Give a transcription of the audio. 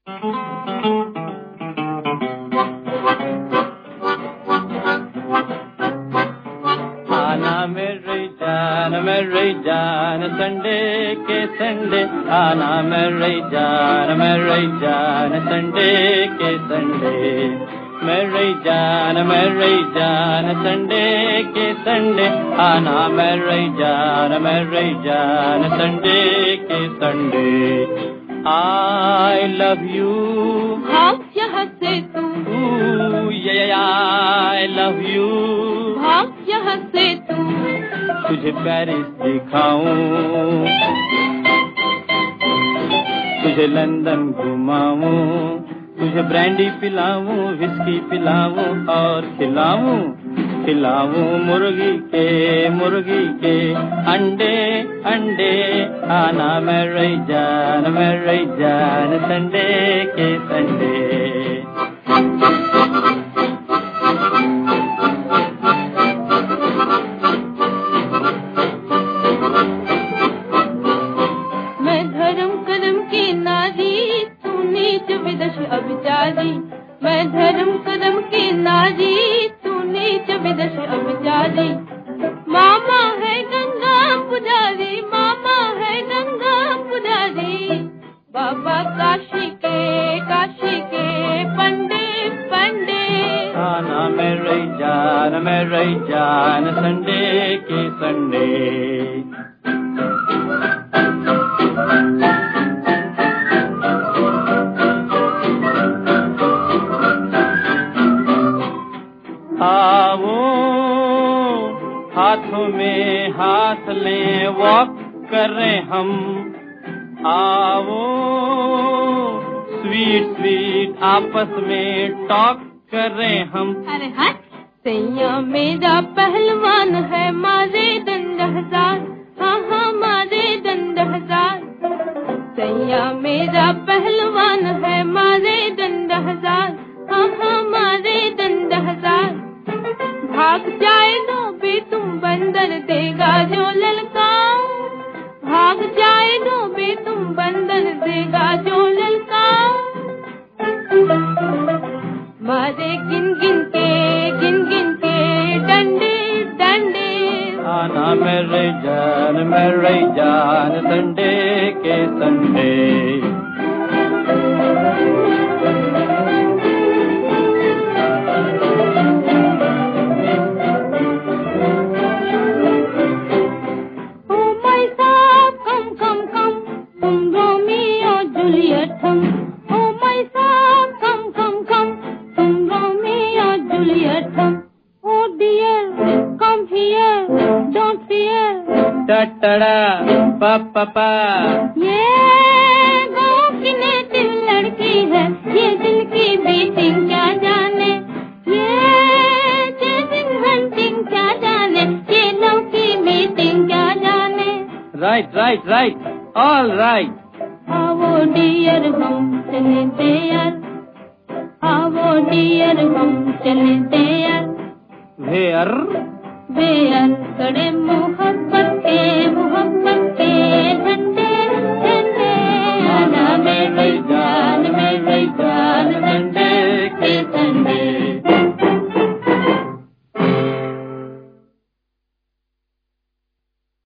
मेरी जान संडे के संडे आना मेरी जान संडे के संडे मेरी जान संडे के संडे आना मेरी जान संडे के संडे I love you भाग यहाँ से तू I love you भाग यहाँ से तू तुझे पेरिस दिखाऊं तुझे लंदन घुमाऊं तुझे ब्रांडी पिलाऊं विस्की पिलाऊं और खिलाऊं मुर्गी के अंडे आना मेरी जान संडे के संडे मैं धर्म कदम की नारी तू नीच विदश अभिचारी मामा है गंगा पुजारी बाबा काशी के पंडे आना मेरी जान संडे के संडे आओ हाथों में हाथ लें वॉक करें हम आओ स्वीट आपस में टॉक करें हम अरे हट सैया मेरा पहलवान है मारे दंड हजार हाँ मारे दंड हजार सैया मेरा पहलवान है मारे दंड हजार हाँ मारे दंड हजार भाग जाएगा बे तुम बंदर देगा जो ललकाओ भाग जाएगा बे तुम बंदर देगा जो ललकाओ मारे गिन गिन के डंडे आना मेरी जान संडे के संडे पापा ये गाँव की नेटिव लड़की है ये दिल की बीटिंग क्या जाने ये चेजिंग हंटिंग क्या जाने ये लव की मीटिंग क्या जाने राइट ऑल राइट आओ डियर हम चलते यार आओ डियर हम चलते यार वेयर कड़े मोहब्बत के